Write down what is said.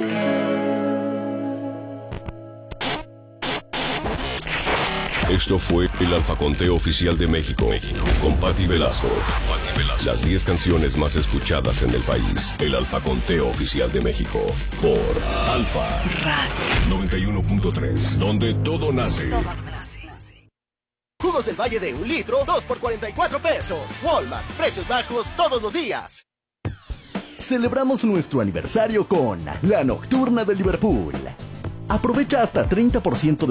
Esto fue el Alfaconteo Oficial de México, con Patti Velasco. Las 10 canciones más escuchadas en el país. El Alfaconteo Oficial de México, por Alfa Radio 91.3, donde todo nace. Jugos del Valle de 1 litro, 2 por 44 pesos. Walmart, precios bajos todos los días. Celebramos nuestro aniversario con la Nocturna de Liverpool. Aprovecha hasta 30% de